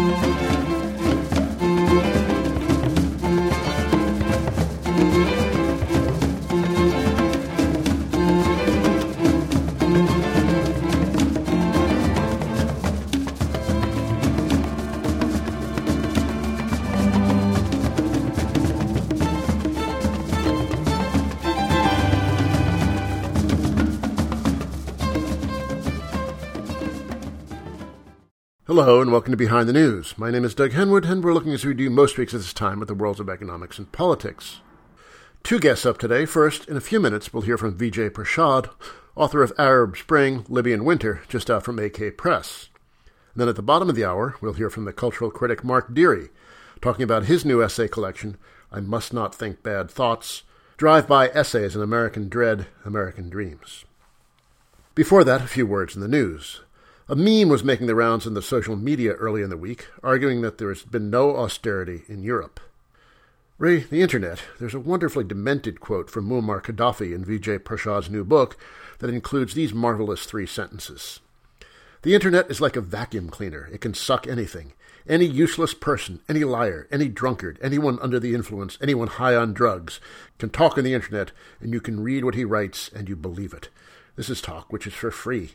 Hello and welcome to Behind the News. My name is Doug Henwood, and we're looking as we do most weeks at this time at the worlds of economics and politics. Two guests up today. First, in a few minutes, we'll hear from Vijay Prashad, author of Arab Spring, Libyan Winter, just out from AK Press. And then at the bottom of the hour, we'll hear from the cultural critic Mark Deary, talking about his new essay collection, I Must Not Think Bad Thoughts, Drive-By Essays in American Dread, American Dreams. Before that, a few words in the news. A meme was making the rounds in the social media early in the week, arguing that there has been no austerity in Europe. Ray, the internet, there's a wonderfully demented quote from Muammar Gaddafi in Vijay Prashad's new book that includes these marvelous three sentences. The internet is like a vacuum cleaner. It can suck anything. Any useless person, any liar, any drunkard, anyone under the influence, anyone high on drugs can talk on the internet, and you can read what he writes and you believe it. This is talk which is for free.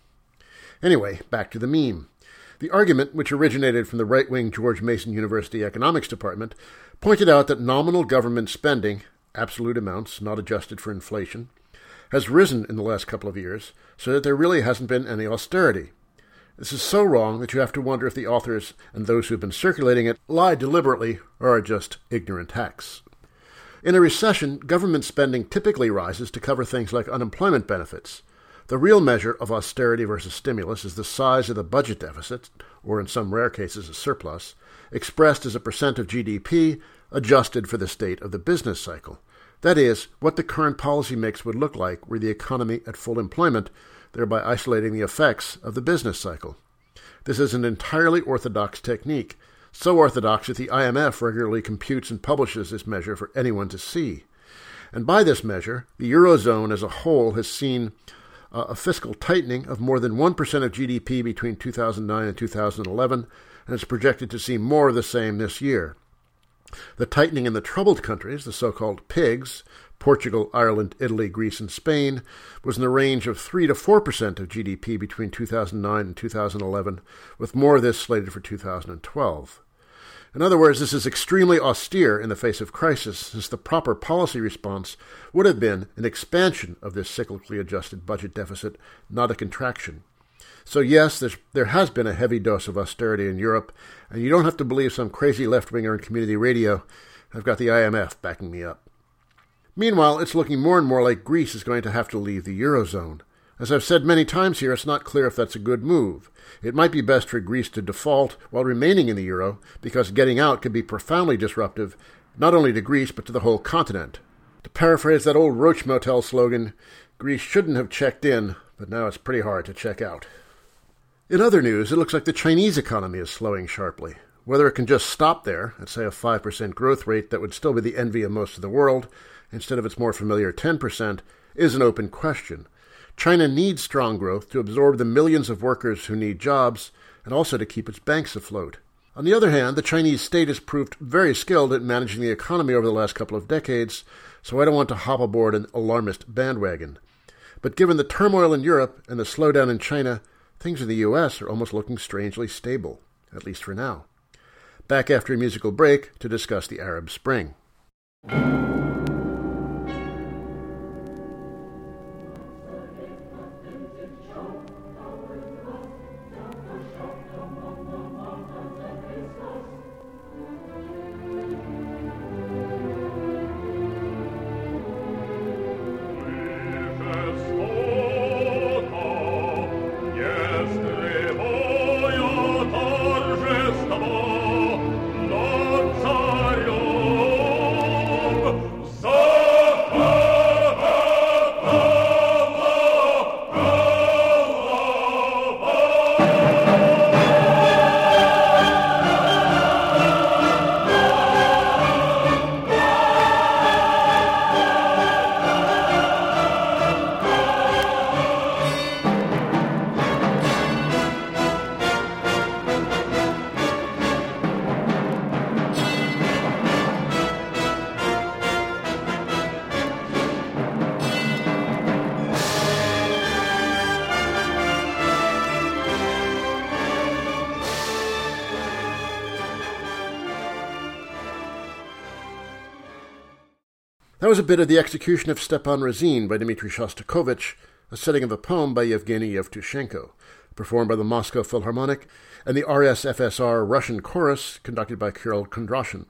Anyway, back to the meme. The argument, which originated from the right-wing George Mason University Economics Department, pointed out that nominal government spending, absolute amounts not adjusted for inflation, has risen in the last couple of years, so that there really hasn't been any austerity. This is so wrong that you have to wonder if the authors and those who have been circulating it lie deliberately or are just ignorant hacks. In a recession, government spending typically rises to cover things like unemployment benefits. The real measure of austerity versus stimulus is the size of the budget deficit, or in some rare cases a surplus, expressed as a percent of GDP adjusted for the state of the business cycle. That is, what the current policy mix would look like were the economy at full employment, thereby isolating the effects of the business cycle. This is an entirely orthodox technique, so orthodox that the IMF regularly computes and publishes this measure for anyone to see. And by this measure, the Eurozone as a whole has seen a fiscal tightening of more than 1% of GDP between 2009 and 2011, and it's projected to see more of the same this year. The tightening in the troubled countries, the so-called PIGS, Portugal, Ireland, Italy, Greece, and Spain, was in the range of 3 to 4% of GDP between 2009 and 2011, with more of this slated for 2012. In other words, this is extremely austere in the face of crisis, since the proper policy response would have been an expansion of this cyclically adjusted budget deficit, not a contraction. So yes, there has been a heavy dose of austerity in Europe, and you don't have to believe some crazy left-winger in community radio. I've got the IMF backing me up. Meanwhile, it's looking more and more like Greece is going to have to leave the Eurozone. As I've said many times here, it's not clear if that's a good move. It might be best for Greece to default while remaining in the euro, because getting out could be profoundly disruptive, not only to Greece, but to the whole continent. To paraphrase that old Roach Motel slogan, Greece shouldn't have checked in, but now it's pretty hard to check out. In other news, it looks like the Chinese economy is slowing sharply. Whether it can just stop there, at say a 5% growth rate that would still be the envy of most of the world, instead of its more familiar 10%, is an open question. China needs strong growth to absorb the millions of workers who need jobs, and also to keep its banks afloat. On the other hand, the Chinese state has proved very skilled at managing the economy over the last couple of decades, so I don't want to hop aboard an alarmist bandwagon. But given the turmoil in Europe and the slowdown in China, things in the U.S. are almost looking strangely stable, at least for now. Back after a musical break to discuss the Arab Spring. That was a bit of The Execution of Stepan Razin by Dmitry Shostakovich, a setting of a poem by Yevgeny Yevtushenko, performed by the Moscow Philharmonic and the RSFSR Russian Chorus, conducted by Kirill Kondrashin.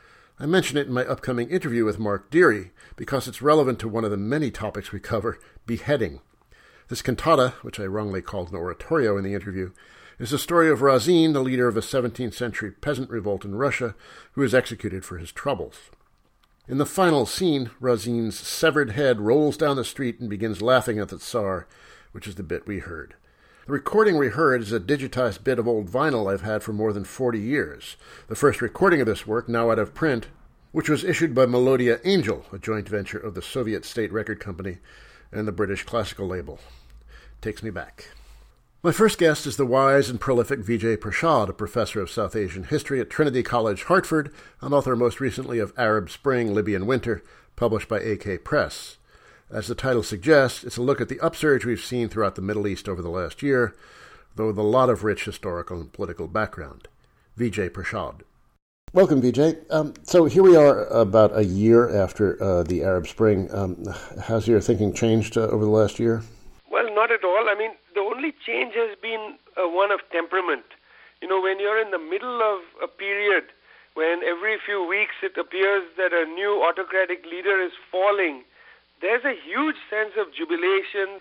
I mention it in my upcoming interview with Mark Deary because it's relevant to one of the many topics we cover, beheading. This cantata, which I wrongly called an oratorio in the interview, is the story of Razin, the leader of a 17th century peasant revolt in Russia, who is executed for his troubles. In the final scene, Razin's severed head rolls down the street and begins laughing at the Tsar, which is the bit we heard. The recording we heard is a digitized bit of old vinyl I've had for more than 40 years, the first recording of this work, now out of print, which was issued by Melodia Angel, a joint venture of the Soviet State Record Company and the British classical label. Takes me back. My first guest is the wise and prolific Vijay Prashad, a professor of South Asian history at Trinity College, Hartford, and author most recently of Arab Spring, Libyan Winter, published by AK Press. As the title suggests, it's a look at the upsurge we've seen throughout the Middle East over the last year, though with a lot of rich historical and political background. Vijay Prashad. Welcome, Vijay. So here we are about a year after the Arab Spring. Has your thinking changed over the last year? Well, not at all. I mean, the only change has been one of temperament. You know, when you're in the middle of a period when every few weeks it appears that a new autocratic leader is falling, there's a huge sense of jubilation.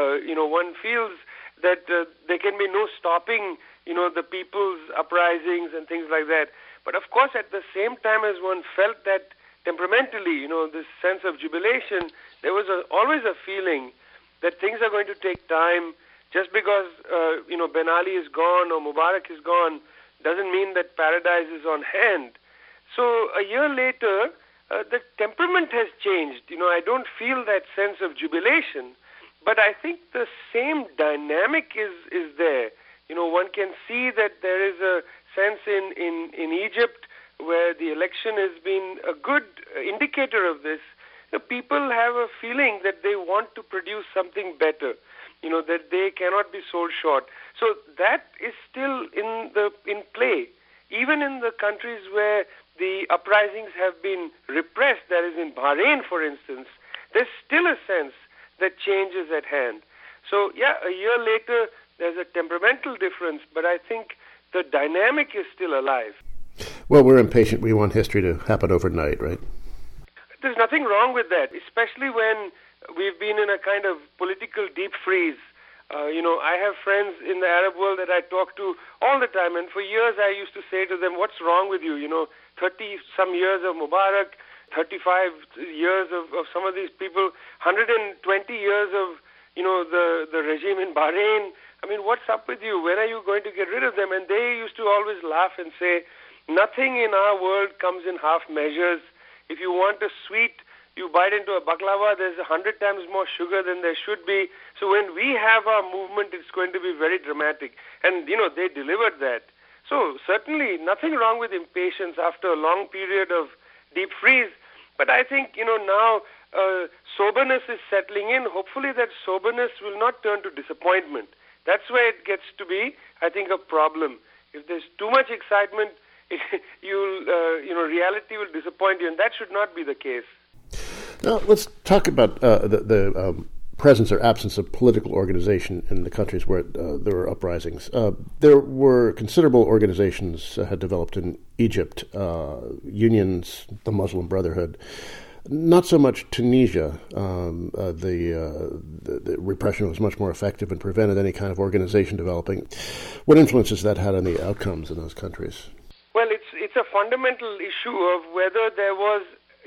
One feels that there can be no stopping, the people's uprisings and things like that. But of course, at the same time as one felt that temperamentally, this sense of jubilation, there was always a feeling that things are going to take time. Just because, Ben Ali is gone or Mubarak is gone doesn't mean that paradise is on hand. So a year later, the temperament has changed. I don't feel that sense of jubilation, but I think the same dynamic is there. One can see that there is a sense in Egypt where the election has been a good indicator of this. People have a feeling that they want to produce something better, that they cannot be sold short. So that is still in play. Even in the countries where the uprisings have been repressed, that is in Bahrain, for instance, there's still a sense that change is at hand. So, yeah, a year later, there's a temperamental difference, but I think the dynamic is still alive. Well, we're impatient. We want history to happen overnight, right? There's nothing wrong with that, especially when we've been in a kind of political deep freeze. I have friends in the Arab world that I talk to all the time, and for years I used to say to them, what's wrong with you? 30-some years of Mubarak, 35 years of some of these people, 120 years of, the regime in Bahrain. I mean, what's up with you? When are you going to get rid of them? And they used to always laugh and say, nothing in our world comes in half measures. If you want a sweet, you bite into a baklava, there's 100 times more sugar than there should be. So when we have our movement, it's going to be very dramatic. And, they delivered that. So certainly nothing wrong with impatience after a long period of deep freeze. But I think, now soberness is settling in. Hopefully that soberness will not turn to disappointment. That's where it gets to be, I think, a problem. If there's too much excitement, reality will disappoint you, and that should not be the case. Now, let's talk about the presence or absence of political organization in the countries where there were uprisings. There were considerable organizations had developed in Egypt, unions, the Muslim Brotherhood. Not so much Tunisia. The repression was much more effective and prevented any kind of organization developing. What influence has that had on the outcomes in those countries? Well, it's a fundamental issue of whether there was,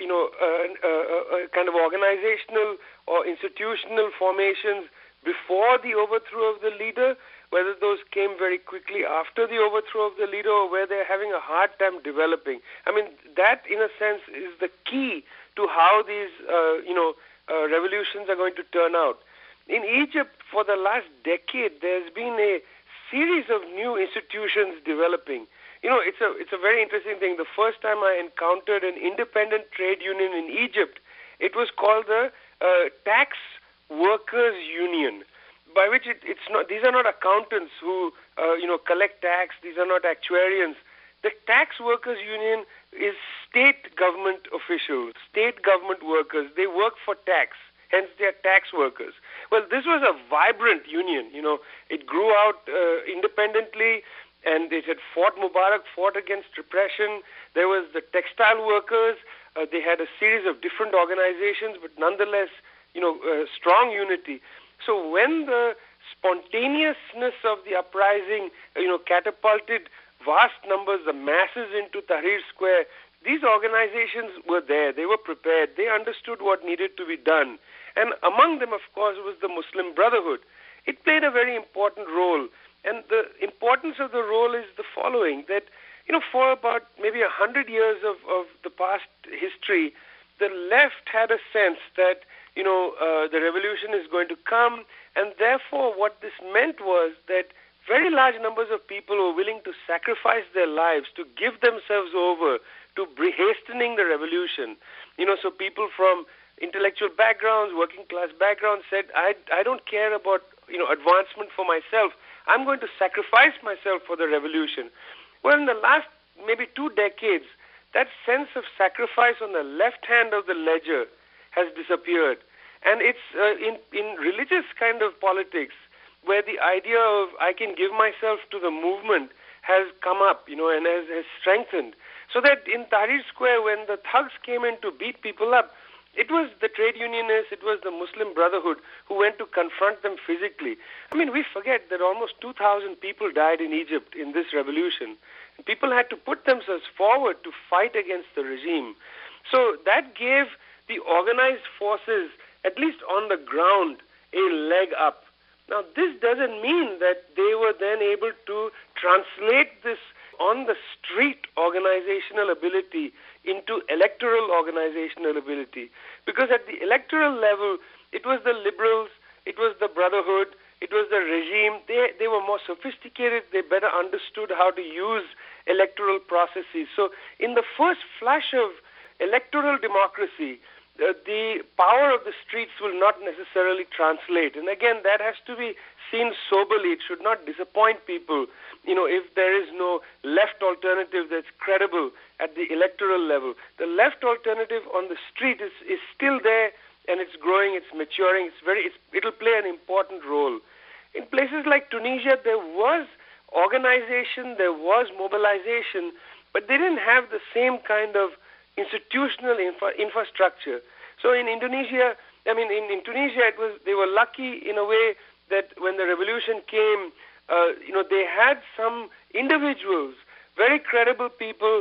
a kind of organizational or institutional formations before the overthrow of the leader, whether those came very quickly after the overthrow of the leader, or where they're having a hard time developing. I mean, that, in a sense, is the key to how these, revolutions are going to turn out. In Egypt, for the last decade, there's been a series of new institutions developing. It's a very interesting thing. The first time I encountered an independent trade union in Egypt, it was called the Tax Workers Union, by which it's not. These are not accountants who collect tax. These are not actuarians. The Tax Workers Union is state government officials, state government workers. They work for tax, hence they are tax workers. Well, this was a vibrant union. It grew out independently, and it had Mubarak fought against repression. There was the textile workers. They had a series of different organizations, but nonetheless, strong unity. So when the spontaneousness of the uprising, catapulted vast numbers, the masses into Tahrir Square, these organizations were there. They were prepared. They understood what needed to be done. And among them, of course, was the Muslim Brotherhood. It played a very important role. And the importance of the role is the following, that, for about maybe 100 years of the past history, the left had a sense that, the revolution is going to come. And therefore, what this meant was that very large numbers of people were willing to sacrifice their lives, to give themselves over to hastening the revolution. So people from intellectual backgrounds, working class backgrounds said, I don't care about, advancement for myself. I'm going to sacrifice myself for the revolution. Well, in the last maybe 2 decades, that sense of sacrifice on the left hand of the ledger has disappeared. And it's in religious kind of politics, where the idea of I can give myself to the movement has come up, and has strengthened. So that in Tahrir Square, when the thugs came in to beat people up, it was the trade unionists, it was the Muslim Brotherhood who went to confront them physically. I mean, we forget that almost 2,000 people died in Egypt in this revolution. And people had to put themselves forward to fight against the regime. So that gave the organized forces, at least on the ground, a leg up. Now, this doesn't mean that they were then able to translate this on the street organizational ability into electoral organizational ability. Because at the electoral level, it was the liberals, it was the Brotherhood, it was the regime. They were more sophisticated, they better understood how to use electoral processes. So in the first flash of electoral democracy, the power of the streets will not necessarily translate. And again, that has to be seen soberly. It should not disappoint people, if there is no left alternative that's credible at the electoral level. The left alternative on the street is still there, and it's growing, it's maturing, it'll play an important role. In places like Tunisia, there was organization, there was mobilization, but they didn't have the same kind of institutional infrastructure. So in Indonesia, in Tunisia, they were lucky in a way that when the revolution came, they had some individuals, very credible people,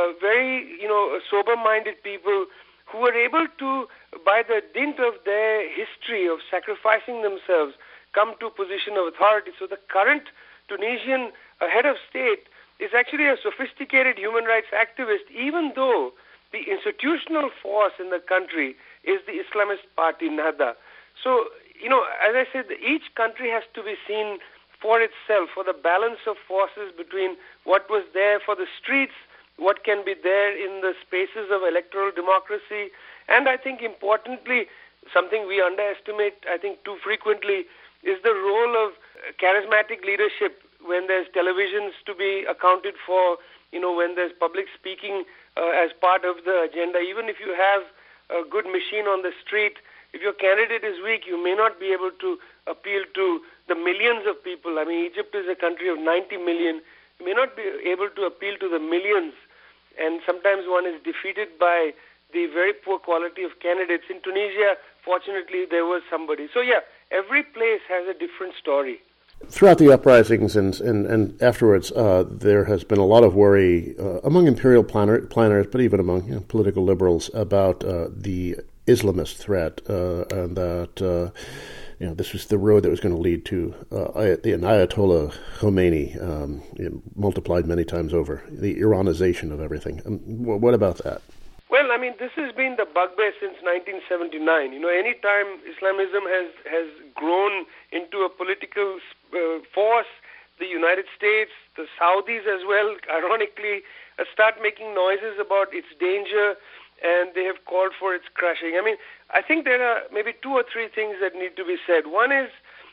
very sober-minded people who were able to, by the dint of their history of sacrificing themselves, come to a position of authority. So the current Tunisian head of state is actually a sophisticated human rights activist, even though the institutional force in the country is the Islamist party Nahda. So, as I said, each country has to be seen for itself, for the balance of forces between what was there for the streets, what can be there in the spaces of electoral democracy, and I think importantly, something we underestimate, I think, too frequently, is the role of charismatic leadership when there's televisions to be accounted for, when there's public speaking as part of the agenda. Even if you have a good machine on the street, if your candidate is weak, you may not be able to appeal to the millions of people. Egypt is a country of 90 million. You may not be able to appeal to the millions, and sometimes one is defeated by the very poor quality of candidates. In Tunisia, fortunately, there was somebody. So, every place has a different story. Throughout the uprisings and afterwards, there has been a lot of worry among imperial planners, but even among political liberals, about the Islamist threat, and that this was the road that was going to lead to an Ayatollah Khomeini, multiplied many times over, the Iranization of everything. What about that? Well, this has been the bugbear since 1979. Any time Islamism has grown into a political force, the United States, the Saudis as well, ironically, start making noises about its danger, and they have called for its crushing. I think there are maybe 2 or 3 things that need to be said. One is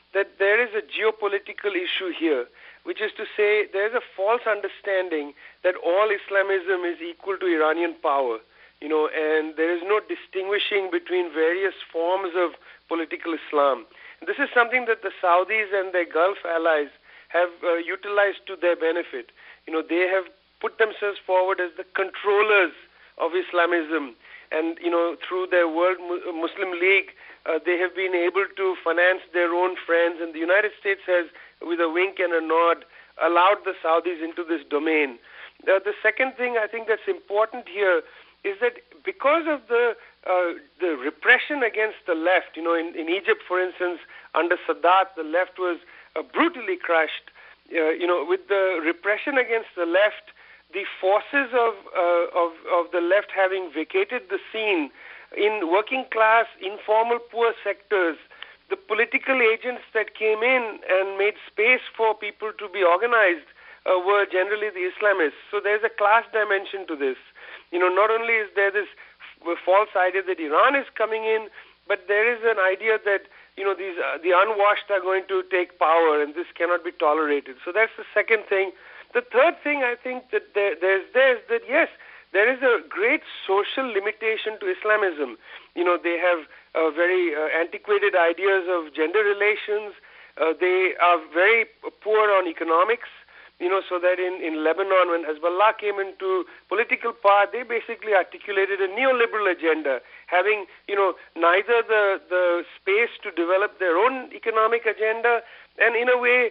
that there is a geopolitical issue here, which is to say there is a false understanding that all Islamism is equal to Iranian power, and there is no distinguishing between various forms of political Islam. This is something that the Saudis and their Gulf allies have utilized to their benefit. They have put themselves forward as the controllers of Islamism, and through their World Muslim League, they have been able to finance their own friends, and the United States has, with a wink and a nod, allowed the Saudis into this domain. The second thing I think that's important here is that because of the repression against the left, in Egypt, for instance, under Sadat, the left was brutally crushed. With the repression against the left, the forces of the left having vacated the scene in working class, informal, poor sectors, the political agents that came in and made space for people to be organized were generally the Islamists. So there's a class dimension to this. Not only is there this false idea that Iran is coming in, but there is an idea that the unwashed are going to take power, and this cannot be tolerated. So that's the second thing. The third thing I think that there's that yes, there is a great social limitation to Islamism. They have very antiquated ideas of gender relations. They are very poor on economics. So that in Lebanon, when Hezbollah came into political power, they basically articulated a neoliberal agenda, having, neither the space to develop their own economic agenda, and in a way,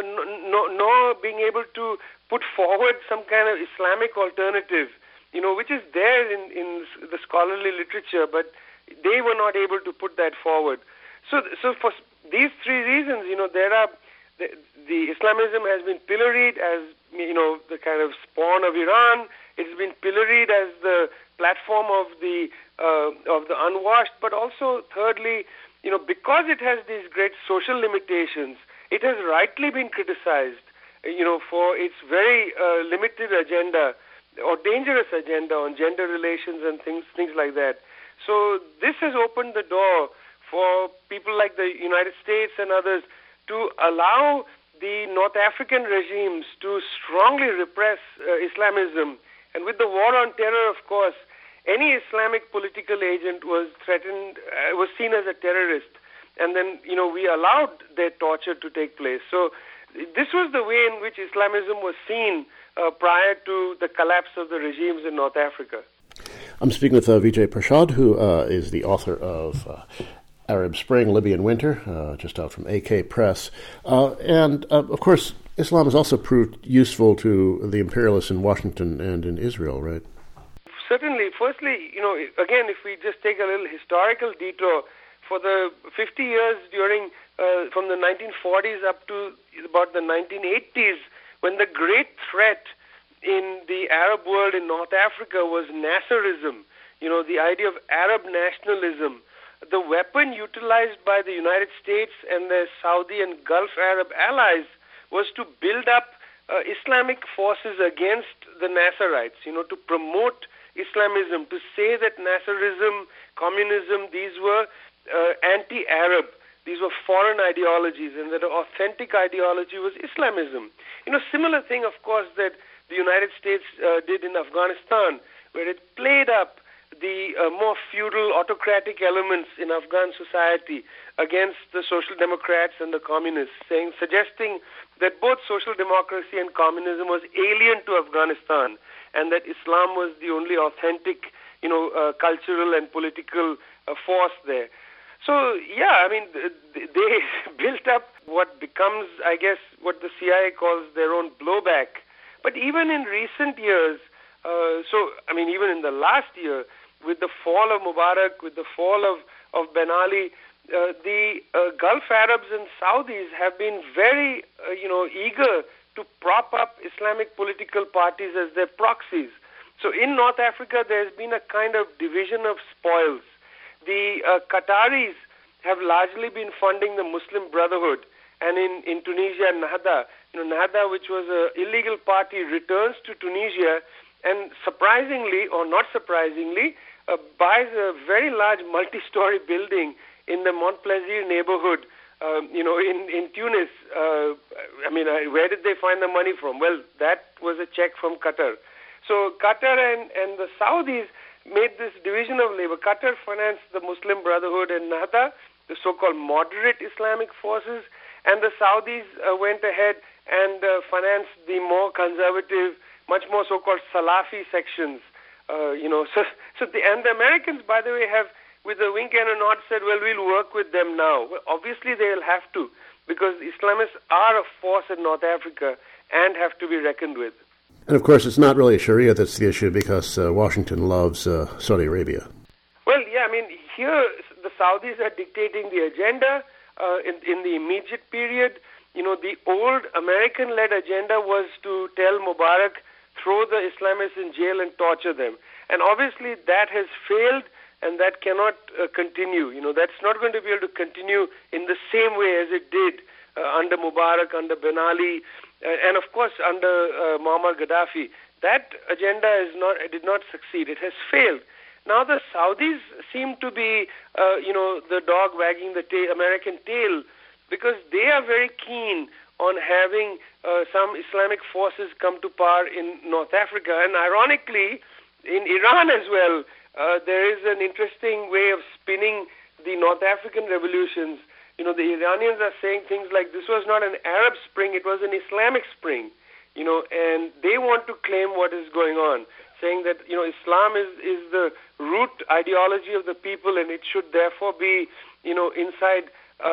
nor being able to put forward some kind of Islamic alternative, which is there in the scholarly literature, but they were not able to put that forward. So for these three reasons, there are the Islamism has been pilloried as the kind of spawn of Iran. It's been pilloried as the platform of the unwashed. But also, thirdly, because it has these great social limitations, it has rightly been criticized, for its very limited agenda or dangerous agenda on gender relations and things like that. So this has opened the door for people like the United States and others to allow the North African regimes to strongly repress Islamism. And with the war on terror, of course, any Islamic political agent was threatened, was seen as a terrorist. And then, we allowed their torture to take place. So this was the way in which Islamism was seen prior to the collapse of the regimes in North Africa. I'm speaking with Vijay Prashad, who is the author of Arab Spring, Libyan Winter, just out from AK Press. And, of course, Islam has also proved useful to the imperialists in Washington and in Israel, right? Certainly. Firstly, again, if we just take a little historical detour, for the 50 years from the 1940s up to about the 1980s, when the great threat in the Arab world in North Africa was Nasserism, the idea of Arab nationalism, the weapon utilized by the United States and their Saudi and Gulf Arab allies was to build up Islamic forces against the Nasserites, to promote Islamism, to say that Nasserism, communism, these were anti-Arab, these were foreign ideologies, and that the authentic ideology was Islamism. Similar thing, of course, that the United States did in Afghanistan, where it played up the more feudal, autocratic elements in Afghan society against the social democrats and the communists, suggesting that both social democracy and communism was alien to Afghanistan, and that Islam was the only authentic, cultural and political force there. So, they built up what becomes, I guess, what the CIA calls their own blowback. But even in recent years, even in the last year, with the fall of Mubarak, with the fall of Ben Ali, the Gulf Arabs and Saudis have been very, eager to prop up Islamic political parties as their proxies. So in North Africa, there's been a kind of division of spoils. The Qataris have largely been funding the Muslim Brotherhood, and in Tunisia, Nahda, Nahda, which was an illegal party, returns to Tunisia, and surprisingly, or not surprisingly, buys a very large multi-story building in the Mont Plaisir neighborhood in Tunis. Where did they find the money from? Well, that was a check from Qatar. So Qatar and the Saudis made this division of labor. Qatar financed the Muslim Brotherhood and Nahda, the so-called moderate Islamic forces, and the Saudis went ahead and financed the more conservative, much more so-called Salafi sections. And the Americans, by the way, have, with a wink and a nod, said, well, we'll work with them now. Well, obviously, they'll have to, because Islamists are a force in North Africa and have to be reckoned with. And, of course, it's not really Sharia that's the issue, because Washington loves Saudi Arabia. Well, yeah, here the Saudis are dictating the agenda in the immediate period. The old American-led agenda was to tell Mubarak, throw the Islamists in jail and torture them. And obviously that has failed, and that cannot continue. That's not going to be able to continue in the same way as it did under Mubarak, under Ben Ali, and of course under Muammar Gaddafi. That agenda did not succeed. It has failed. Now the Saudis seem to be, the dog wagging the American tail, because they are very keen on having some Islamic forces come to power in North Africa. And ironically, in Iran as well, there is an interesting way of spinning the North African revolutions. The Iranians are saying things like, this was not an Arab Spring, it was an Islamic Spring, and they want to claim what is going on, saying that, Islam is the root ideology of the people, and it should therefore be, inside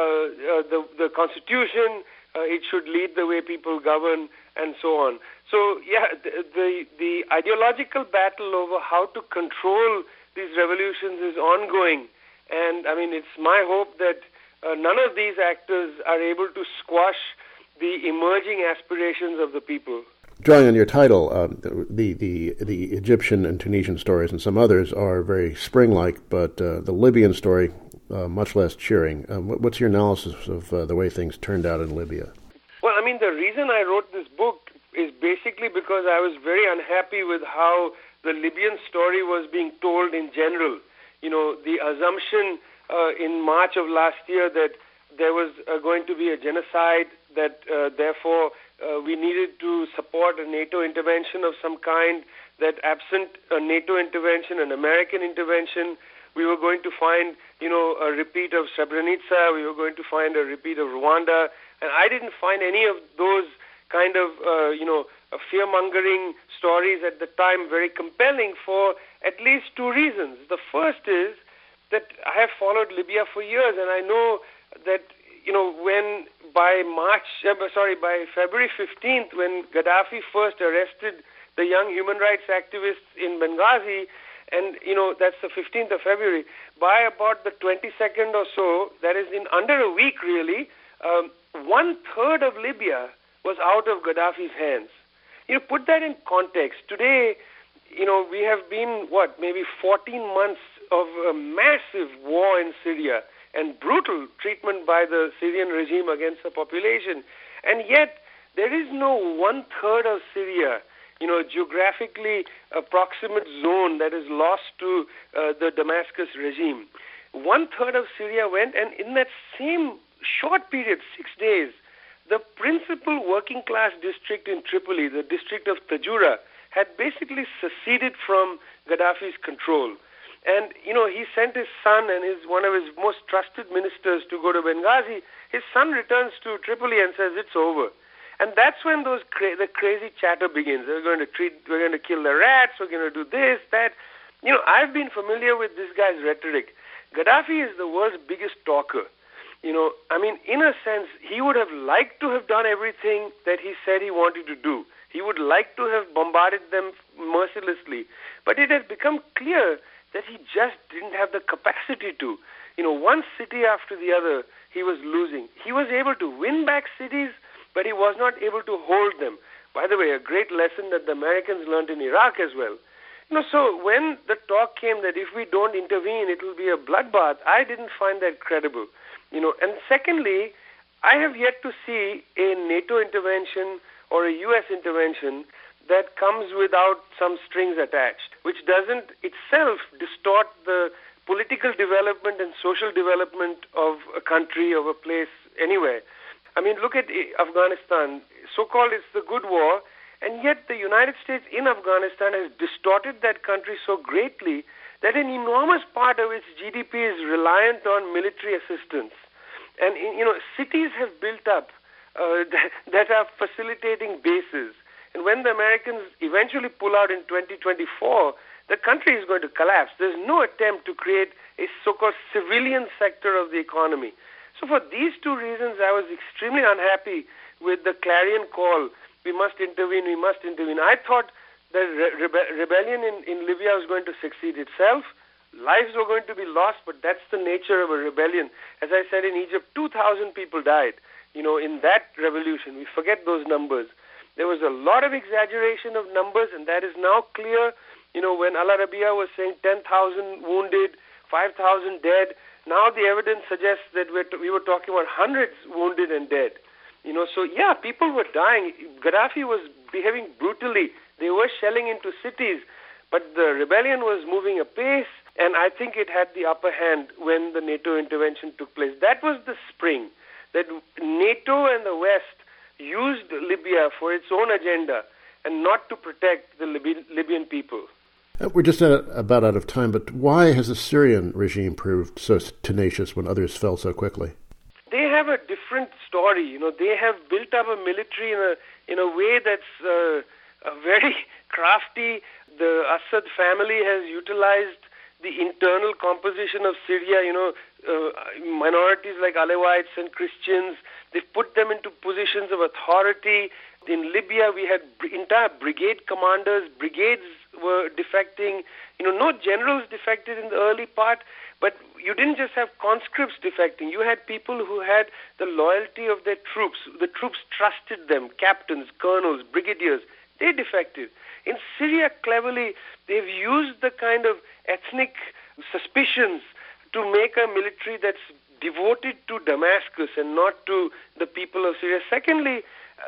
the Constitution. It should lead the way people govern, and so on. So, yeah, the ideological battle over how to control these revolutions is ongoing. And, it's my hope that none of these actors are able to squash the emerging aspirations of the people. Drawing on your title, the Egyptian and Tunisian stories and some others are very spring-like, but the Libyan story, much less cheering. What's your analysis of the way things turned out in Libya? Well, the reason I wrote this book is basically because I was very unhappy with how the Libyan story was being told in general. The assumption in March of last year that there was going to be a genocide, that therefore we needed to support a NATO intervention of some kind, that absent a NATO intervention, an American intervention, we were going to find, a repeat of Srebrenica, we were going to find a repeat of Rwanda, and I didn't find any of those kind of, fear-mongering stories at the time very compelling for at least two reasons. The first is that I have followed Libya for years, and I know that, when by February 15th, when Gaddafi first arrested the young human rights activists in Benghazi, and, that's the 15th of February, by about the 22nd or so, that is in under a week really, 1/3 of Libya was out of Gaddafi's hands. Put that in context. Today, we have been, maybe 14 months of a massive war in Syria and brutal treatment by the Syrian regime against the population. And yet, there is no 1/3 of Syria, geographically approximate zone that is lost to the Damascus regime. 1/3 of Syria went, and in that same short period, 6 days, the principal working class district in Tripoli, the district of Tajura, had basically seceded from Gaddafi's control. And, he sent his son and one of his most trusted ministers to go to Benghazi. His son returns to Tripoli and says, it's over. And that's when the crazy chatter begins. We're going to kill the rats, we're going to do this, that. I've been familiar with this guy's rhetoric. Gaddafi is the world's biggest talker. In a sense, he would have liked to have done everything that he said he wanted to do. He would like to have bombarded them mercilessly. But it has become clear that he just didn't have the capacity to. One city after the other, he was losing. He was able to win back cities, but he was not able to hold them. By the way, a great lesson that the Americans learned in Iraq as well. So when the talk came that if we don't intervene, it will be a bloodbath, I didn't find that credible. And secondly, I have yet to see a NATO intervention or a U.S. intervention that comes without some strings attached, which doesn't itself distort the political development and social development of a country, of a place anywhere. I mean, look at Afghanistan. So-called it's the good war, and yet the United States in Afghanistan has distorted that country so greatly that an enormous part of its GDP is reliant on military assistance. And, cities have built up that are facilitating bases. And when the Americans eventually pull out in 2024, the country is going to collapse. There's no attempt to create a so-called civilian sector of the economy. So for these two reasons, I was extremely unhappy with the clarion call, we must intervene, we must intervene. I thought the rebellion in Libya was going to succeed itself. Lives were going to be lost, but that's the nature of a rebellion. As I said, in Egypt, 2,000 people died, in that revolution. We forget those numbers. There was a lot of exaggeration of numbers, and that is now clear. When Al Arabiya was saying 10,000 wounded, 5,000 dead, now the evidence suggests that we were talking about hundreds wounded and dead. So yeah, people were dying. Gaddafi was behaving brutally. They were shelling into cities, but the rebellion was moving apace, and I think it had the upper hand when the NATO intervention took place. That was the spring, that NATO and the West used Libya for its own agenda and not to protect the Libyan people. We're just about out of time, but why has the Syrian regime proved so tenacious when others fell so quickly? They have a different story. They have built up a military in a way that's very crafty. The Assad family has utilized the internal composition of Syria, minorities like Alewites and Christians. They've put them into positions of authority. In Libya, we had entire brigade commanders. Brigades were defecting. No generals defected in the early part, but you didn't just have conscripts defecting. You had people who had the loyalty of their troops. The troops trusted them, captains, colonels, brigadiers. They defected. In Syria, cleverly, they've used the kind of ethnic suspicions to make a military that's devoted to Damascus and not to the people of Syria. Secondly,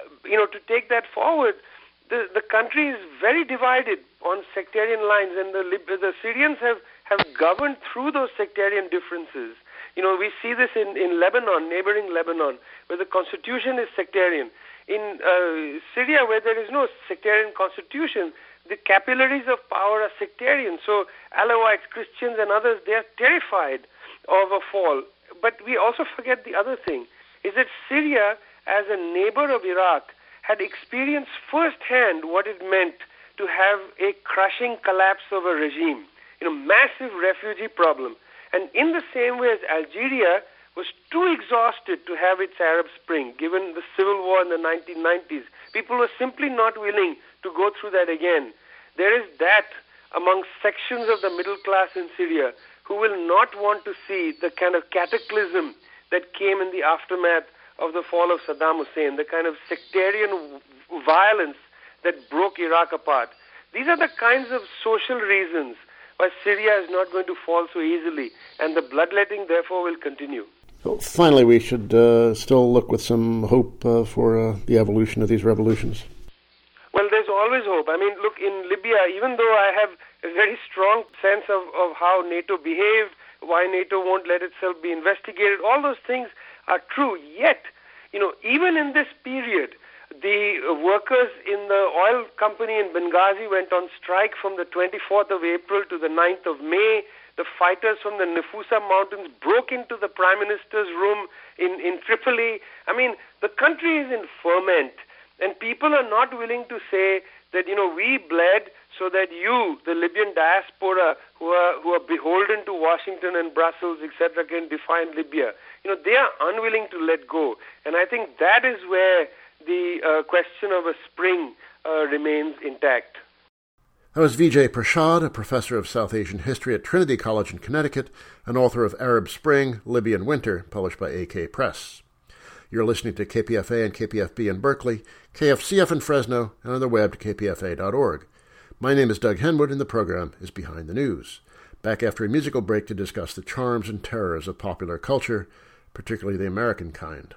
to take that forward, the country is very divided on sectarian lines, and the Syrians have governed through those sectarian differences. We see this in Lebanon, neighboring Lebanon, where the constitution is sectarian. In Syria, where there is no sectarian constitution, the capillaries of power are sectarian. So Alawites, Christians, and others, they are terrified of a fall. But we also forget the other thing, is that Syria, as a neighbor of Iraq, had experienced firsthand what it meant to have a crushing collapse of a regime, massive refugee problem. And in the same way as Algeria was too exhausted to have its Arab Spring, given the civil war in the 1990s, people were simply not willing to go through that again. There is that among sections of the middle class in Syria who will not want to see the kind of cataclysm that came in the aftermath of the fall of Saddam Hussein, the kind of sectarian violence that broke Iraq apart. These are the kinds of social reasons why Syria is not going to fall so easily, and the bloodletting, therefore, will continue. Well, finally, we should still look with some hope for the evolution of these revolutions. Well, there's always hope. I mean, look, in Libya, even though I have a very strong sense of how NATO behaved, why NATO won't let itself be investigated, all those things are true. Yet, even in this period, the workers in the oil company in Benghazi went on strike from the 24th of April to the 9th of May. The fighters from the Nefusa mountains broke into the prime minister's room in Tripoli. I mean, the country is in ferment, and people are not willing to say that, we bled so that you, the Libyan diaspora, who are beholden to Washington and Brussels, etc., can define Libya. They are unwilling to let go. And I think that is where the question of a spring remains intact. That was Vijay Prashad, a professor of South Asian history at Trinity College in Connecticut, and author of Arab Spring, Libyan Winter, published by AK Press. You're listening to KPFA and KPFB in Berkeley, KFCF in Fresno, and on the web to kpfa.org. My name is Doug Henwood, and the program is Behind the News. Back after a musical break to discuss the charms and terrors of popular culture, particularly the American kind.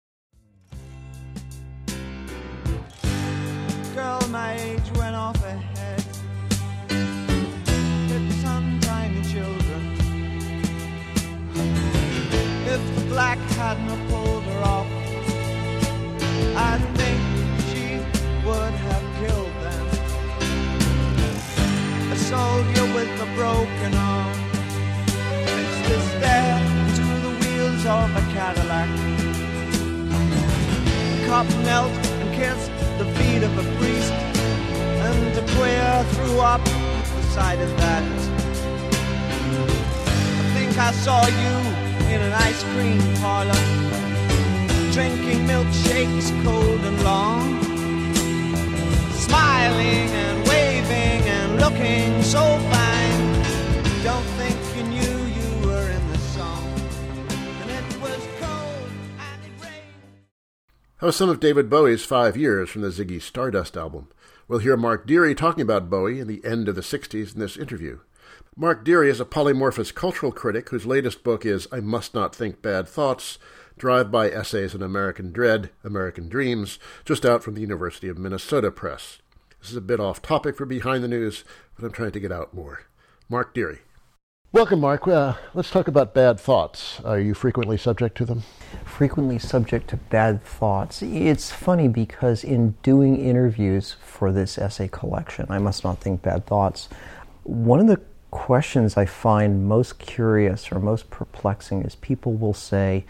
Girl my age went off ahead, with untimely children. If the black hadn't pulled her off cop knelt and kissed the feet of a priest, and a queer threw up decided that. I think I saw you in an ice cream parlor, drinking milkshakes cold and long, smiling and waving and looking so fine. Don't think you knew you were in the song, and it was cold and it rained. That was some of David Bowie's 5 years from the Ziggy Stardust album. We'll hear Mark Deary talking about Bowie in the end of the 60s in this interview. Mark Deary is a polymorphous cultural critic whose latest book is I Must Not Think Bad Thoughts, Drive-By Essays on American Dread, American Dreams, just out from the University of Minnesota Press. This is a bit off topic for Behind the News, but I'm trying to get out more. Mark Deary. Welcome, Mark. Let's talk about bad thoughts. Are you frequently subject to them? Frequently subject to bad thoughts. It's funny because in doing interviews for this essay collection, I Must Not Think Bad Thoughts, one of the questions I find most curious or most perplexing is people will say,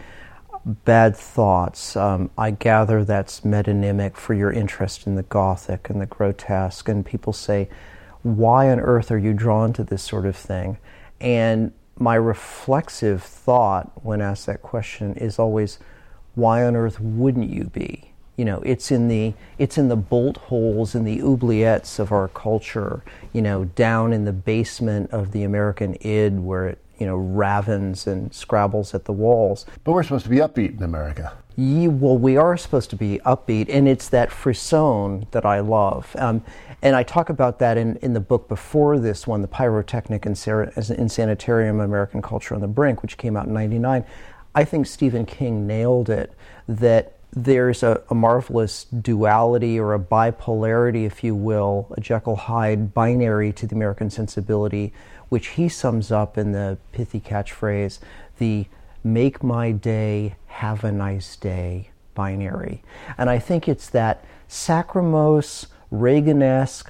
bad thoughts. I gather that's metonymic for your interest in the Gothic and the grotesque. And people say, why on earth are you drawn to this sort of thing? And my reflexive thought when asked that question is always, why on earth wouldn't you be? You know, it's in the bolt holes and the oubliettes of our culture, you know, down in the basement of the American id where it, you know, ravens and scrabbles at the walls. But we're supposed to be upbeat in America. Well, we are supposed to be upbeat, and it's that frisson that I love. And I talk about that in the book before this one, The Pyrotechnic and Insanitarium, American Culture on the Brink, which came out in 1999. I think Stephen King nailed it, that there's a marvelous duality or a bipolarity, if you will, a Jekyll-Hyde binary to the American sensibility, which he sums up in the pithy catchphrase, the make my day, have a nice day binary. And I think it's that Sacramose, Reagan-esque,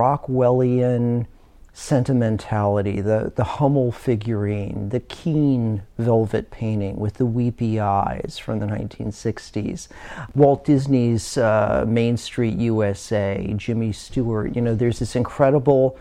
Rockwellian sentimentality, the Hummel figurine, the Keane velvet painting with the weepy eyes from the 1960s, Walt Disney's Main Street USA, Jimmy Stewart. You know, there's this incredible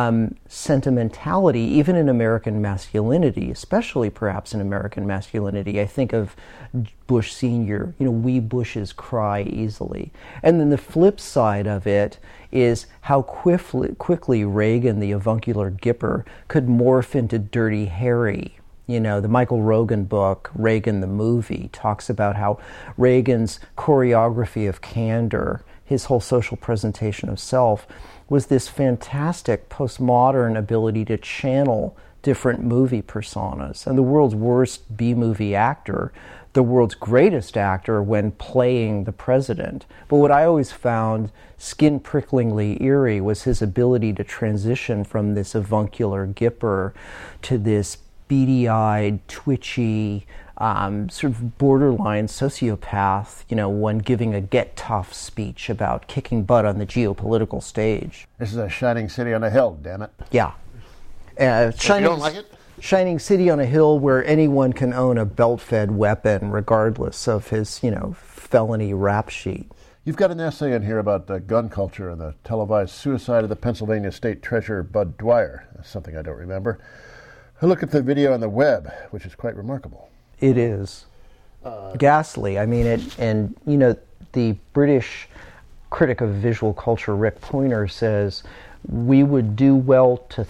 sentimentality, even in American masculinity, especially perhaps in American masculinity. I think of Bush Sr., you know, we Bushes cry easily. And then the flip side of it is how quickly Reagan, the avuncular Gipper, could morph into Dirty Harry. You know, the Michael Rogan book, Reagan the Movie, talks about how Reagan's choreography of candor, his whole social presentation of self, was this fantastic postmodern ability to channel different movie personas. And the world's worst B-movie actor, the world's greatest actor when playing the president. But what I always found skin-pricklingly eerie was his ability to transition from this avuncular Gipper to this beady-eyed, twitchy, sort of borderline sociopath, you know, when giving a get tough speech about kicking butt on the geopolitical stage. This is a shining city on a hill, damn it. Yeah. You don't like it? Shining city on a hill where anyone can own a belt-fed weapon regardless of his, you know, felony rap sheet. You've got an essay in here about gun culture and the televised suicide of the Pennsylvania State Treasurer Bud Dwyer. That's something I don't remember. I look at the video on the web, which is quite remarkable. It is. Ghastly. I mean, and, you know, the British critic of visual culture, Rick Poynter, says we would do well to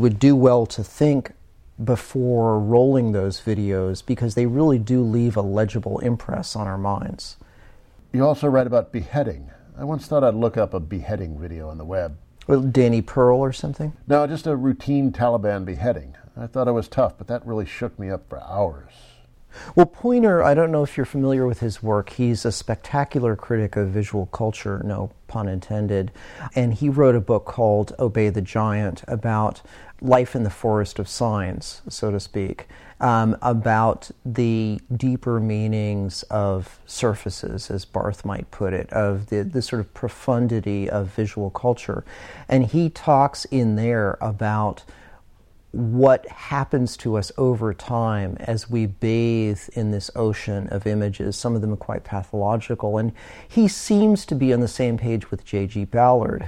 think before rolling those videos because they really do leave a legible impress on our minds. You also write about beheading. I once thought I'd look up a beheading video on the web. Well, Danny Pearl or something? No, just a routine Taliban beheading. I thought it was tough, but that really shook me up for hours. Well, Poynter, I don't know if you're familiar with his work. He's a spectacular critic of visual culture, no pun intended. And he wrote a book called Obey the Giant about life in the forest of signs, so to speak, about the deeper meanings of surfaces, as Barth might put it, of the sort of profundity of visual culture. And he talks in there about what happens to us over time as we bathe in this ocean of images. Some of them are quite pathological. And he seems to be on the same page with J.G. Ballard,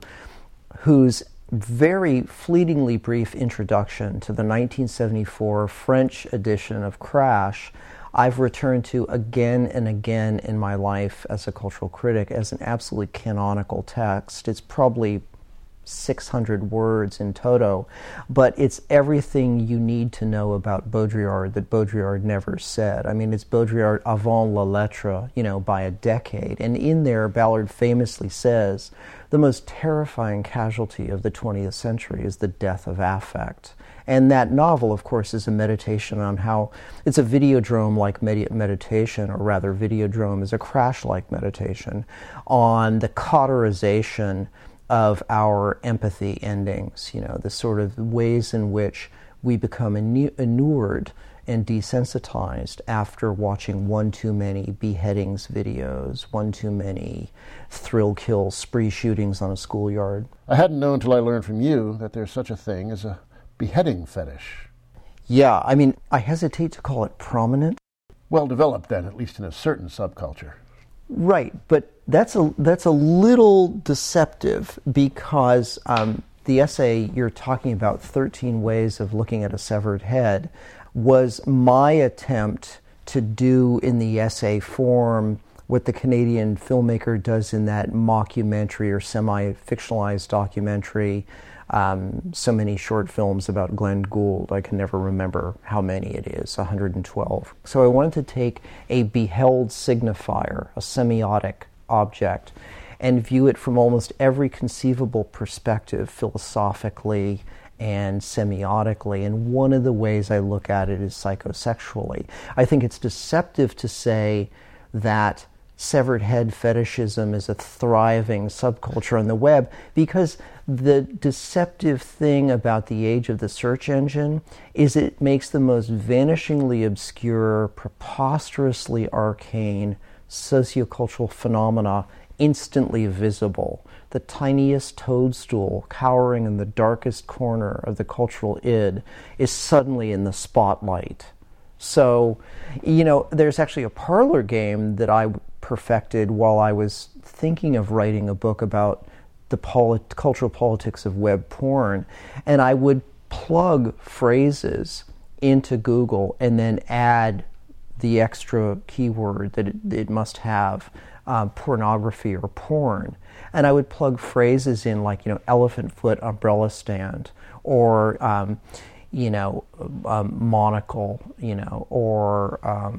whose very fleetingly brief introduction to the 1974 French edition of Crash I've returned to again and again in my life as a cultural critic as an absolutely canonical text. It's probably 600 words in toto, but it's everything you need to know about Baudrillard that Baudrillard never said. I mean, it's Baudrillard avant la lettre, by a decade. And in there, Ballard famously says, the most terrifying casualty of the 20th century is the death of affect. And that novel, of course, is a meditation on how it's a videodrome-like meditation, or rather, Videodrome is a Crash-like meditation on the cauterization of our empathy endings, the sort of ways in which we become inured and desensitized after watching one too many beheadings videos, one too many thrill kill spree shootings on a schoolyard. I hadn't known till I learned from you that there's such a thing as a beheading fetish. Yeah, I mean, I hesitate to call it prominent. Well developed then, at least in a certain subculture. Right, but that's a little deceptive because the essay you're talking about, 13 Ways of Looking at a Severed Head, was my attempt to do in the essay form what the Canadian filmmaker does in that mockumentary or semi-fictionalized documentary, so many short films about Glenn Gould. I can never remember how many it is, 112. So I wanted to take a beheld signifier, a semiotic object, and view it from almost every conceivable perspective, philosophically and semiotically. And one of the ways I look at it is psychosexually. I think it's deceptive to say that severed head fetishism is a thriving subculture on the web, because the deceptive thing about the age of the search engine is it makes the most vanishingly obscure, preposterously arcane sociocultural phenomena instantly visible. The tiniest toadstool cowering in the darkest corner of the cultural id is suddenly in the spotlight. So, there's actually a parlor game that I perfected while I was thinking of writing a book about the cultural politics of web porn, and I would plug phrases into Google and then add the extra keyword that it must have, pornography or porn. And I would plug phrases in like, elephant foot umbrella stand, or monocle, or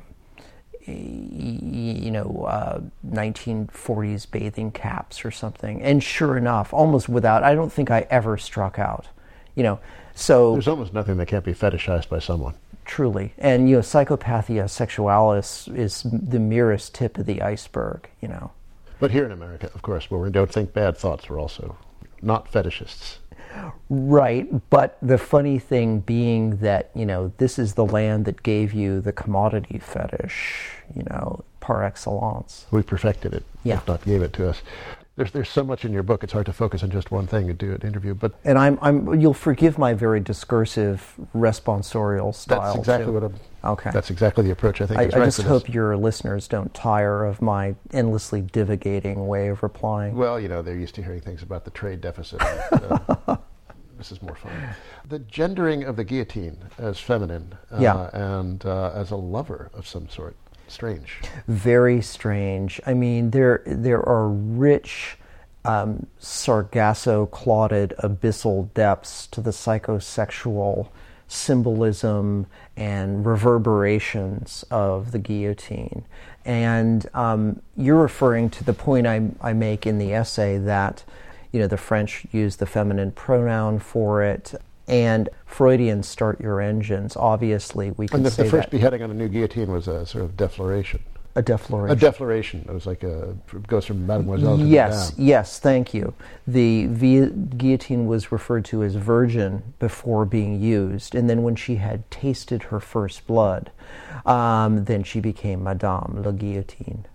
1940s bathing caps or something. And sure enough, almost without, I don't think I ever struck out, so there's almost nothing that can't be fetishized by someone. Truly. And, psychopathia sexualis is the merest tip of the iceberg, But here in America, of course, where we don't think bad thoughts, we're also not fetishists. Right, but the funny thing being that, this is the land that gave you the commodity fetish, par excellence. We perfected it, yeah. If not gave it to us. There's so much in your book, it's hard to focus on just one thing and do an interview. But you'll forgive my very discursive responsorial style. That's exactly too. What I'm. Okay. That's exactly the approach I think. I just hope your listeners don't tire of my endlessly divagating way of replying. Well, they're used to hearing things about the trade deficit. This is more fun. The gendering of the guillotine as feminine, and as a lover of some sort. Strange. Very strange. I mean, there are rich, sargasso-clotted abyssal depths to the psychosexual symbolism and reverberations of the guillotine. And you're referring to the point I make in the essay that, the French use the feminine pronoun for it. And Freudian start your engines, obviously, we can say that. And the first beheading on a new guillotine was a sort of defloration. A defloration. A defloration. It was like it goes from Mademoiselle to Yes, Madame. yes, thank you. The guillotine was referred to as virgin before being used, and then when she had tasted her first blood, then she became Madame la Guillotine.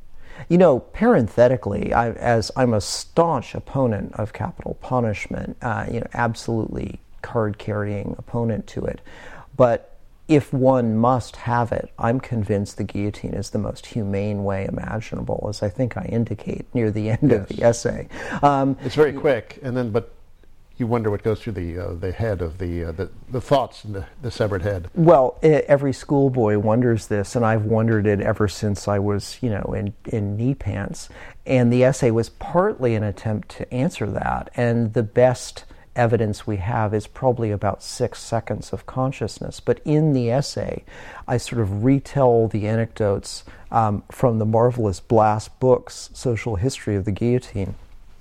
Parenthetically, as I'm a staunch opponent of capital punishment, absolutely card-carrying opponent to it. But if one must have it, I'm convinced the guillotine is the most humane way imaginable, as I think I indicate near the end of the essay. It's very quick, but you wonder what goes through the head of the thoughts in the severed head. Well, every schoolboy wonders this, and I've wondered it ever since I was, in knee pants. And the essay was partly an attempt to answer that, and the best evidence we have is probably about 6 seconds of consciousness. But in the essay, I sort of retell the anecdotes from the marvelous Blas books, Social History of the Guillotine.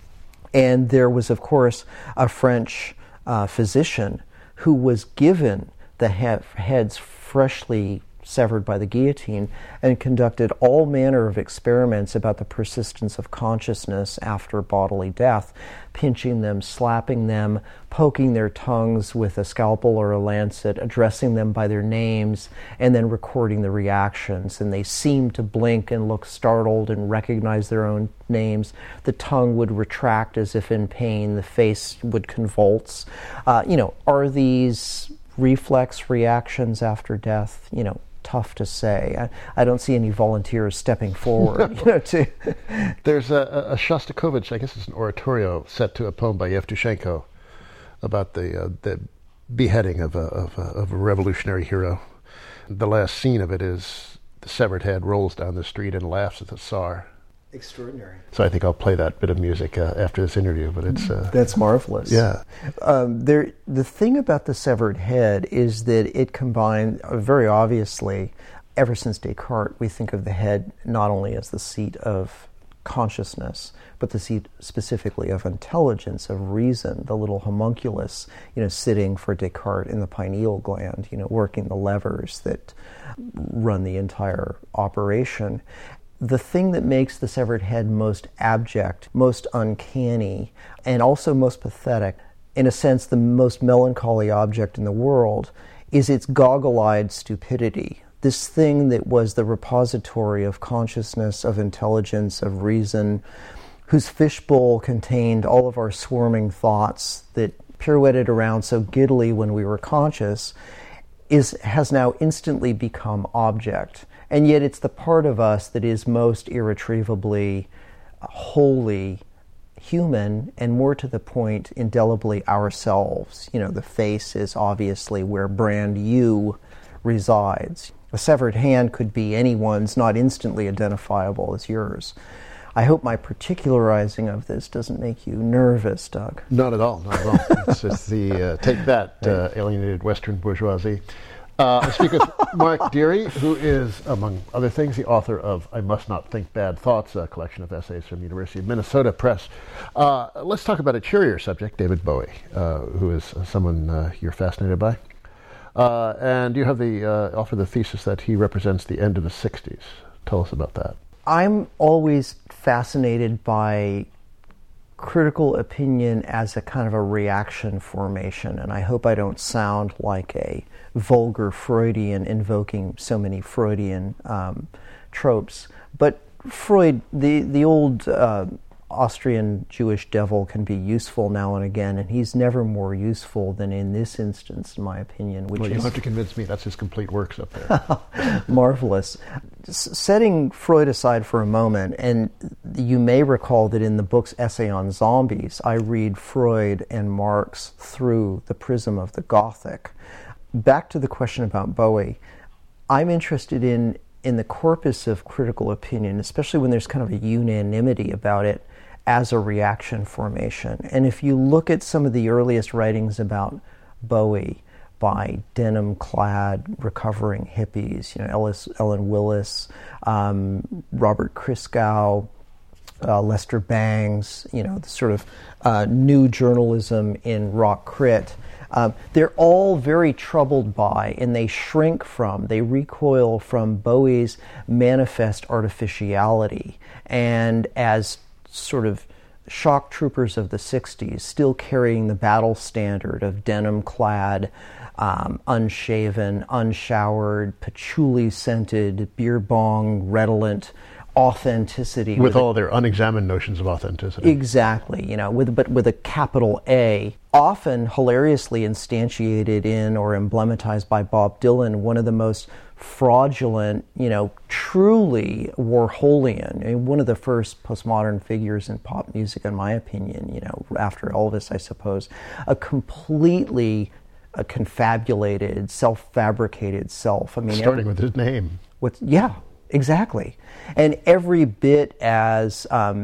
And there was, of course, a French physician who was given the heads freshly severed by the guillotine and conducted all manner of experiments about the persistence of consciousness after bodily death, pinching them, slapping them, poking their tongues with a scalpel or a lancet, addressing them by their names, and then recording the reactions. And they seemed to blink and look startled and recognize their own names. The tongue would retract as if in pain. The face would convulse. Are these reflex reactions after death? Tough to say. I don't see any volunteers stepping forward. There's a Shostakovich, I guess it's an oratorio set to a poem by Yevtushenko about the beheading of a revolutionary hero. The last scene of it is the severed head rolls down the street and laughs at the Tsar. Extraordinary. So I think I'll play that bit of music after this interview. But it's that's marvelous. Yeah. The thing about the severed head is that it combined very obviously. Ever since Descartes, we think of the head not only as the seat of consciousness, but the seat specifically of intelligence, of reason. The little homunculus, sitting for Descartes in the pineal gland, working the levers that run the entire operation. The thing that makes the severed head most abject, most uncanny, and also most pathetic, in a sense the most melancholy object in the world, is its goggle-eyed stupidity. This thing that was the repository of consciousness, of intelligence, of reason, whose fishbowl contained all of our swarming thoughts that pirouetted around so giddily when we were conscious, has now instantly become object. And yet it's the part of us that is most irretrievably, wholly human, and more to the point, indelibly ourselves. The face is obviously where brand you resides. A severed hand could be anyone's, not instantly identifiable as yours. I hope my particularizing of this doesn't make you nervous, Doug. Not at all, not at all. It's just the take that, alienated Western bourgeoisie. I speak with Mark Deary, who is, among other things, the author of I Must Not Think Bad Thoughts, a collection of essays from the University of Minnesota Press. Let's talk about a cheerier subject, David Bowie, who is someone you're fascinated by. And you have offer the thesis that he represents the end of the 60s. Tell us about that. I'm always fascinated by critical opinion as a kind of a reaction formation, and I hope I don't sound like a vulgar Freudian invoking so many Freudian tropes. But Freud, the old Austrian Jewish devil, can be useful now and again, and he's never more useful than in this instance, in my opinion. Well, you don't have to convince me. That's his complete works up there. Marvelous. Setting Freud aside for a moment, and you may recall that in the book's essay on zombies, I read Freud and Marx through the prism of the Gothic. Back to the question about Bowie, I'm interested in the corpus of critical opinion, especially when there's kind of a unanimity about it, as a reaction formation. And if you look at some of the earliest writings about Bowie by denim-clad, recovering hippies, Ellen Willis, Robert Christgau, Lester Bangs, the sort of new journalism in rock crit, they're all very troubled by, and they recoil from Bowie's manifest artificiality. And as sort of shock troopers of the 60s, still carrying the battle standard of denim-clad, unshaven, unshowered, patchouli-scented, beer bong redolent, authenticity. With all their unexamined notions of authenticity. Exactly, but with a capital A, often hilariously instantiated in or emblematized by Bob Dylan, one of the most fraudulent, truly Warholian, one of the first postmodern figures in pop music, in my opinion, after Elvis, I suppose, a completely confabulated, self-fabricated self. Starting with his name. Exactly. And every bit as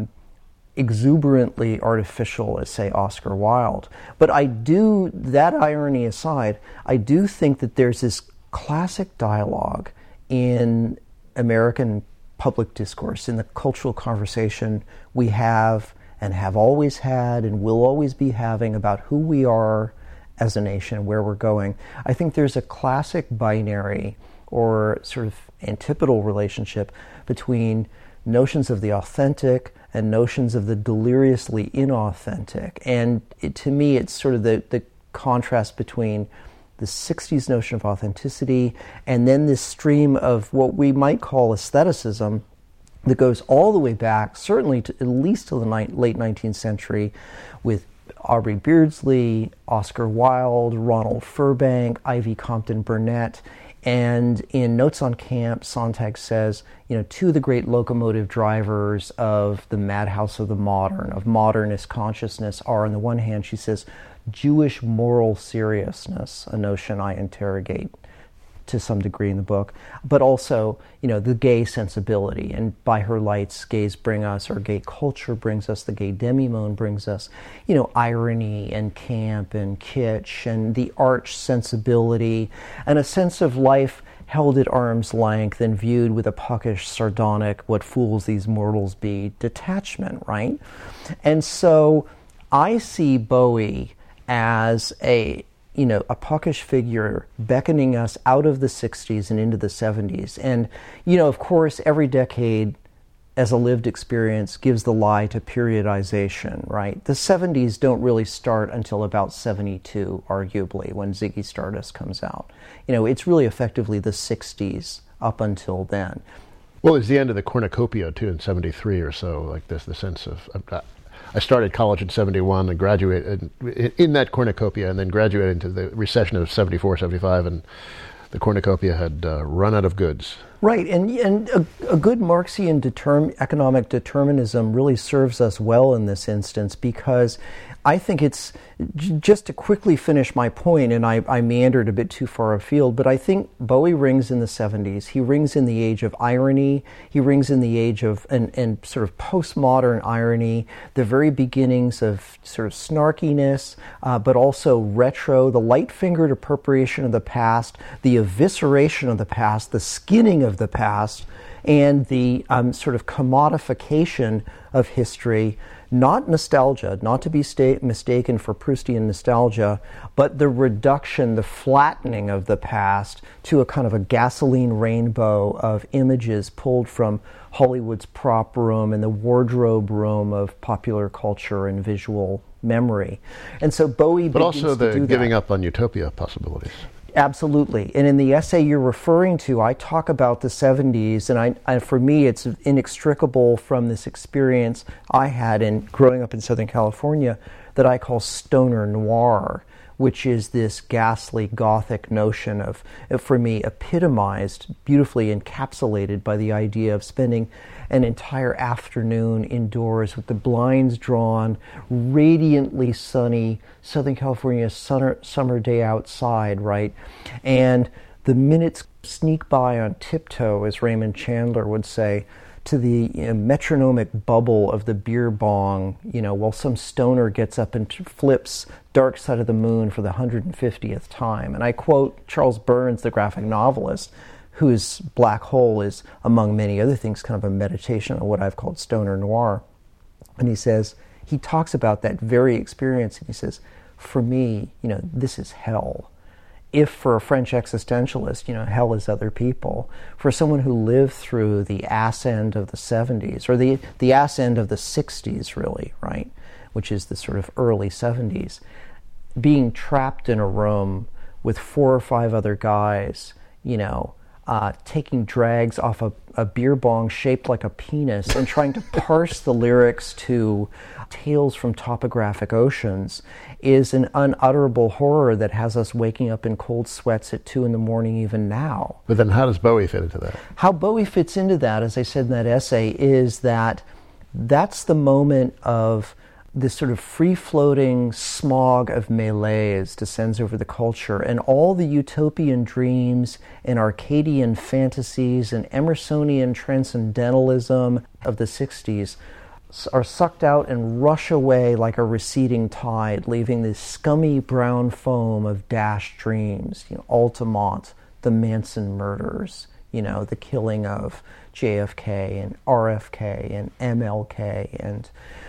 exuberantly artificial as, say, Oscar Wilde. But that irony aside, I do think that there's this classic dialogue in American public discourse, in the cultural conversation we have and have always had and will always be having about who we are as a nation, where we're going. I think there's a classic binary or sort of antipodal relationship between notions of the authentic and notions of the deliriously inauthentic. And to me, it's sort of the contrast between the 60s notion of authenticity and then this stream of what we might call aestheticism that goes all the way back, certainly to, at least to the late 19th century, with Aubrey Beardsley, Oscar Wilde, Ronald Furbank, Ivy Compton Burnett. And in Notes on Camp, Sontag says, two of the great locomotive drivers of the madhouse of the modern, of modernist consciousness, are, on the one hand, she says, Jewish moral seriousness, a notion I interrogate to some degree in the book, but also, the gay sensibility. And by her lights, gays bring us, or gay culture brings us, the gay demi-monde brings us, irony and camp and kitsch and the arch sensibility and a sense of life held at arm's length and viewed with a puckish, sardonic, what fools these mortals be, detachment, right? And so I see Bowie as a puckish figure beckoning us out of the 60s and into the 70s. And, of course, every decade as a lived experience gives the lie to periodization, right? The 70s don't really start until about 72, arguably, when Ziggy Stardust comes out. It's really effectively the 60s up until then. Well, it's the end of the cornucopia, too, in 73 or so, like this, the sense of I started college in 71 and graduated in that cornucopia and then graduated into the recession of 74, 75, and the cornucopia had run out of goods. Right, and a good Marxian economic determinism really serves us well in this instance, because I think it's, just to quickly finish my point, and I meandered a bit too far afield, but I think Bowie rings in the 70s. He rings in the age of irony. He rings in the age of, and sort of postmodern irony, the very beginnings of sort of snarkiness, but also retro, the light-fingered appropriation of the past, the evisceration of the past, the skinning of the past, and the sort of commodification of history. Not nostalgia, not to be mistaken for Proustian nostalgia, but the reduction, the flattening of the past to a kind of a gasoline rainbow of images pulled from Hollywood's prop room and the wardrobe room of popular culture and visual memory. And so Bowie but begins also to do the giving that. up on utopia possibilities. Absolutely. And in the essay you're referring to, I talk about the 70s, and for me it's inextricable from this experience I had in growing up in Southern California that I call stoner noir, which is this ghastly Gothic notion of, for me, epitomized, beautifully encapsulated by the idea of spending an entire afternoon indoors with the blinds drawn, radiantly sunny Southern California summer day outside, right? And the minutes sneak by on tiptoe, as Raymond Chandler would say, to the metronomic bubble of the beer bong, while some stoner gets up and flips Dark Side of the Moon for the 150th time. And I quote Charles Burns, the graphic novelist, whose Black Hole is, among many other things, kind of a meditation on what I've called stoner noir. And he talks about that very experience, and he says, for me, this is hell. If for a French existentialist, hell is other people. For someone who lived through the ass end of the 70s, or the ass end of the 60s, really, right, which is the sort of early 70s, being trapped in a room with 4 or 5 other guys, taking drags off a beer bong shaped like a penis and trying to parse the lyrics to Tales from Topographic Oceans is an unutterable horror that has us waking up in cold sweats at 2 a.m. even now. But then how does Bowie fit into that? How Bowie fits into that, as I said in that essay, is that that's the moment of this sort of free-floating smog of malaise descends over the culture, and all the utopian dreams and Arcadian fantasies and Emersonian transcendentalism of the 60s are sucked out and rush away like a receding tide, leaving this scummy brown foam of dashed dreams. Altamont, the Manson murders, the killing of JFK and RFK and MLK and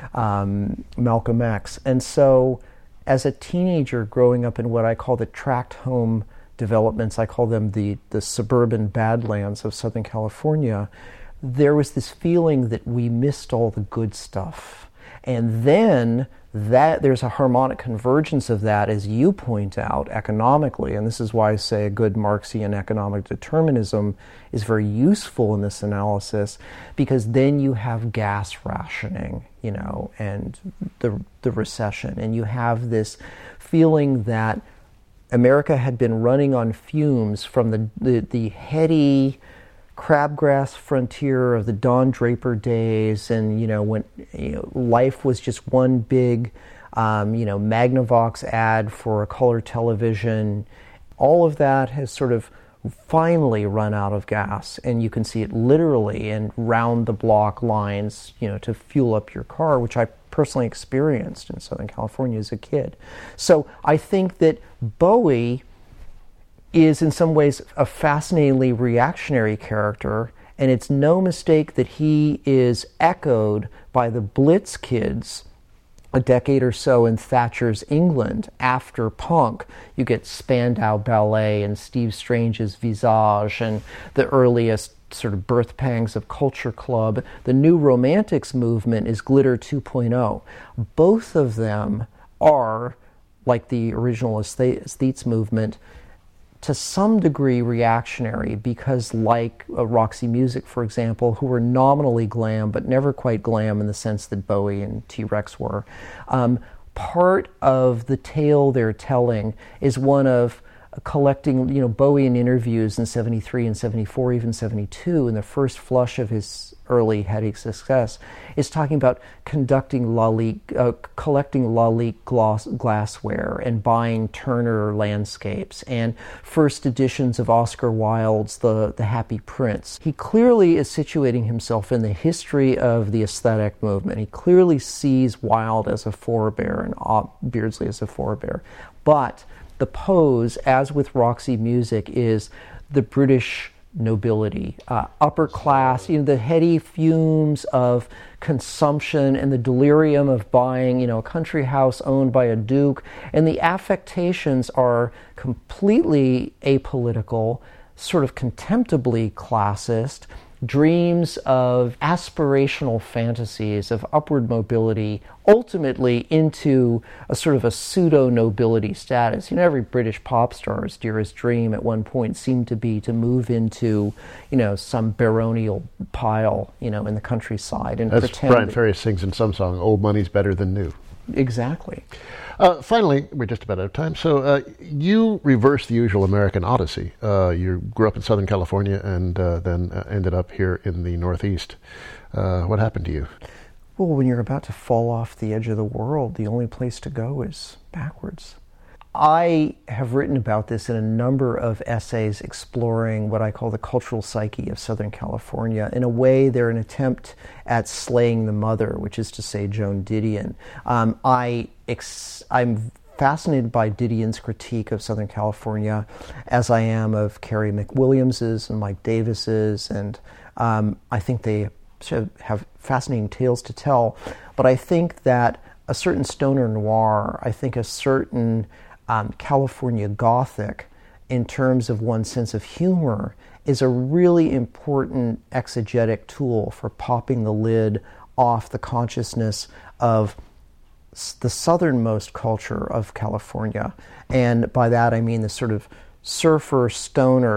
Malcolm X. And so as a teenager growing up in what I call the tract home developments, I call them the suburban badlands of Southern California, there was this feeling that we missed all the good stuff. And then there's a harmonic convergence of that, as you point out, economically, and this is why I say a good Marxian economic determinism is very useful in this analysis, because then you have gas rationing, and the recession, and you have this feeling that America had been running on fumes from the heady crabgrass frontier of the Don Draper days, and when life was just one big Magnavox ad for a color television. All of that has sort of finally run out of gas, and you can see it literally in round the block lines to fuel up your car, which I personally experienced in Southern California as a kid. So I think that Bowie is in some ways a fascinatingly reactionary character, and it's no mistake that he is echoed by the Blitz kids a decade or so in Thatcher's England. After punk, you get Spandau Ballet and Steve Strange's Visage and the earliest sort of birth pangs of Culture Club. The New Romantics movement is Glitter 2.0. Both of them are, like the original aesthetes movement, to some degree reactionary, because like Roxy Music, for example, who were nominally glam but never quite glam in the sense that Bowie and T-Rex were, part of the tale they're telling is one of collecting, Bowie in interviews in 73 and 74, even 72, in the first flush of his early heady success, is talking about collecting Lalique glassware and buying Turner landscapes and first editions of Oscar Wilde's The Happy Prince. He clearly is situating himself in the history of the aesthetic movement. He clearly sees Wilde as a forebear and Beardsley as a forebear. But the pose, as with Roxy Music, is the British nobility, upper class, the heady fumes of consumption and the delirium of buying, a country house owned by a duke. And the affectations are completely apolitical, sort of contemptibly classist, dreams of aspirational fantasies of upward mobility, ultimately into a sort of a pseudo-nobility status. Every British pop star's dearest dream at one point seemed to be to move into, some baronial pile, in the countryside and pretend. Brian Ferry sings in some song, "Old money's better than new." Exactly. Finally, we're just about out of time. So you reversed the usual American odyssey. You grew up in Southern California and then ended up here in the Northeast. What happened to you? Well, when you're about to fall off the edge of the world, the only place to go is backwards. I have written about this in a number of essays exploring what I call the cultural psyche of Southern California. In a way, they're an attempt at slaying the mother, which is to say Joan Didion. I'm fascinated by Didion's critique of Southern California, as I am of Carrie McWilliams's and Mike Davis's, and I think they have fascinating tales to tell. But I think that a certain stoner noir, I think a certain California Gothic, in terms of one's sense of humor, is a really important exegetic tool for popping the lid off the consciousness of the southernmost culture of California. And by that I mean the sort of surfer, stoner,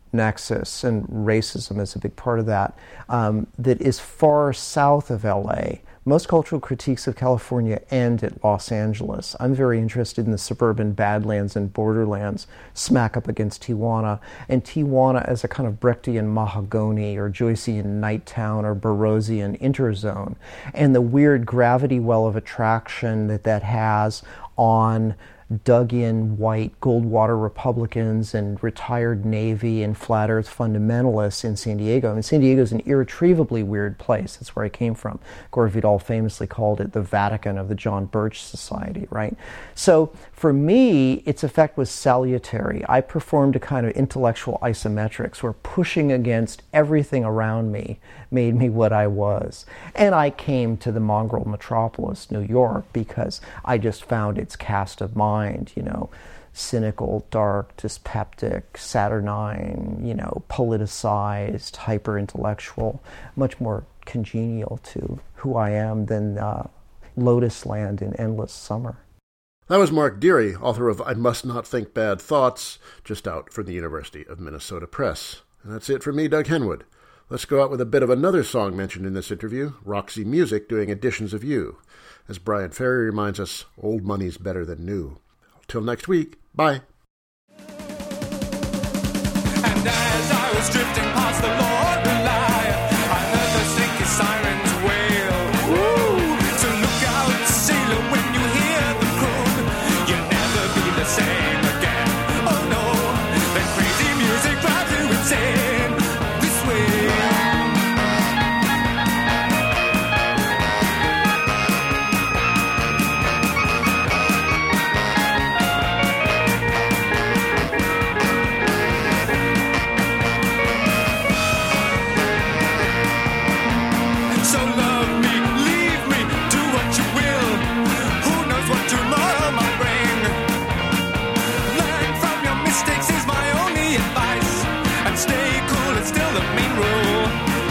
nexus, and racism is a big part of that, that is far south of LA. Most cultural critiques of California end at Los Angeles. I'm very interested in the suburban Badlands and Borderlands, smack up against Tijuana, and Tijuana as a kind of Brechtian Mahagoni or Joycean Nighttown or Burroughsian interzone, and the weird gravity well of attraction that has on dug-in white Goldwater Republicans and retired Navy and flat Earth fundamentalists in San Diego. I mean, San Diego is an irretrievably weird place. That's where I came from. Gore Vidal famously called it the Vatican of the John Birch Society, right? So for me, its effect was salutary. I performed a kind of intellectual isometrics where pushing against everything around me made me what I was. And I came to the mongrel metropolis, New York, because I just found its cast of mind, cynical, dark, dyspeptic, saturnine, politicized, hyper-intellectual, much more congenial to who I am than Lotus Land in Endless Summer. That was Mark Deary, author of I Must Not Think Bad Thoughts, just out from the University of Minnesota Press. And that's it for me, Doug Henwood. Let's go out with a bit of another song mentioned in this interview, Roxy Music doing Editions of You. As Brian Ferry reminds us, old money's better than new. Till next week, bye. And as I was drifting past the Lord Reliant, I heard the slinky sirens wail. Woo! So look out, sailor, when you hear the croon. You'll never be the same again. Oh no, that crazy music drives you insane. This way. So love me, leave me, do what you will. Who knows what tomorrow might bring? Learn from your mistakes is my only advice. And stay cool, it's still the main rule.